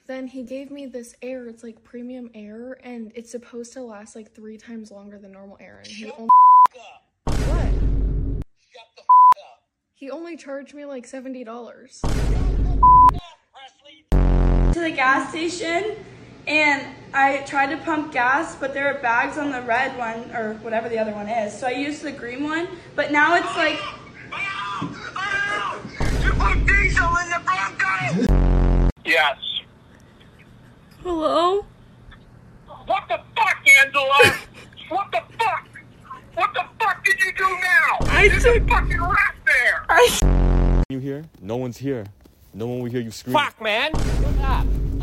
Then he gave me this air, it's like premium air, and it's supposed to last like 3 times longer than normal air. And he only what? Shut the up. He only charged me like $70. To the gas station, and I tried to pump gas, but there are bags on the red one, or whatever the other one is. So I used the green one, but now it's like... You put diesel in the Bronco! Yes. Hello? What the fuck, Angela? What the fuck? What the fuck did you do now? There's a fucking rat there! You here? No one's here. No one will hear you scream. Fuck, man! Shut up!